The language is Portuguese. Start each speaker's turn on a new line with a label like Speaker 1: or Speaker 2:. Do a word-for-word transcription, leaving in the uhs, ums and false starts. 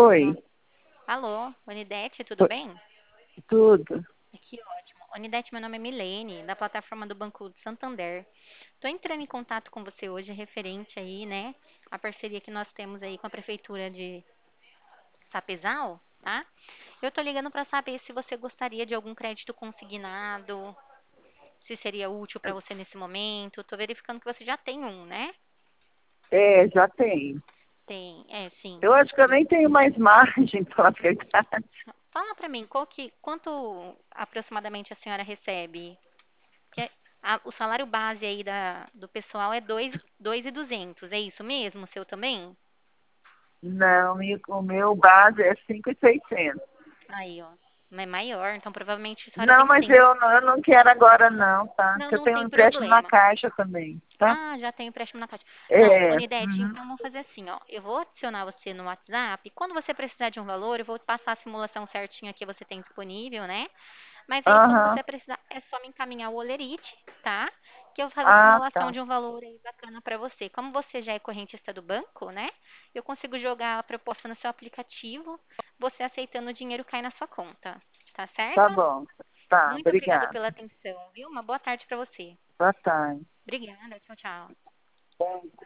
Speaker 1: Alô?
Speaker 2: Oi,
Speaker 1: Alô, Unidete, tudo
Speaker 2: tu-
Speaker 1: bem?
Speaker 2: tudo.
Speaker 1: Que ótimo. Unidete, meu nome é Milene, da plataforma do Banco de Santander. Estou entrando em contato com você hoje referente aí, né, a parceria que nós temos aí com a Prefeitura de Sapezal, tá? Eu estou ligando para saber se você gostaria de algum crédito consignado, se seria útil para você nesse momento. Estou verificando que você já tem um, né?
Speaker 2: É, já tem.
Speaker 1: Tem, é, sim.
Speaker 2: Eu acho que eu nem tenho mais margem, pela verdade.
Speaker 1: Fala para mim, qual que, quanto aproximadamente a senhora recebe? Que a- o salário base aí da, do pessoal é dois mil e duzentos, é isso mesmo? O seu também?
Speaker 2: Não, e o meu base é cinco mil e seiscentos.
Speaker 1: Aí, ó. É maior, então provavelmente a senhora
Speaker 2: Não,
Speaker 1: tem
Speaker 2: mas
Speaker 1: sim.
Speaker 2: eu não, eu não quero agora não, tá?
Speaker 1: Não,
Speaker 2: Porque eu
Speaker 1: não
Speaker 2: tenho um
Speaker 1: tem
Speaker 2: empréstimo na
Speaker 1: problema.
Speaker 2: Caixa também, tá?
Speaker 1: Ah, já tem empréstimo na Caixa. Não,
Speaker 2: É,
Speaker 1: Onidete,
Speaker 2: uhum,
Speaker 1: então vamos fazer assim, ó. Eu vou adicionar você no WhatsApp. Quando você precisar de um valor, eu vou passar a simulação certinha que você tem disponível, né? Mas aí, quando
Speaker 2: aham,
Speaker 1: você precisar, é só me encaminhar o olerite, tá? Que eu faço a
Speaker 2: ah,
Speaker 1: simulação
Speaker 2: tá,
Speaker 1: de um valor aí bacana para você. Como você já é correntista do banco, né? Eu consigo jogar a proposta no seu aplicativo. Você aceitando o dinheiro cai na sua conta. Tá
Speaker 2: tá
Speaker 1: certo?
Speaker 2: bom, tá,
Speaker 1: Muito obrigada
Speaker 2: obrigada.
Speaker 1: pela atenção, viu? Uma boa tarde para você.
Speaker 2: Boa tarde.
Speaker 1: Obrigada. Tchau, tchau.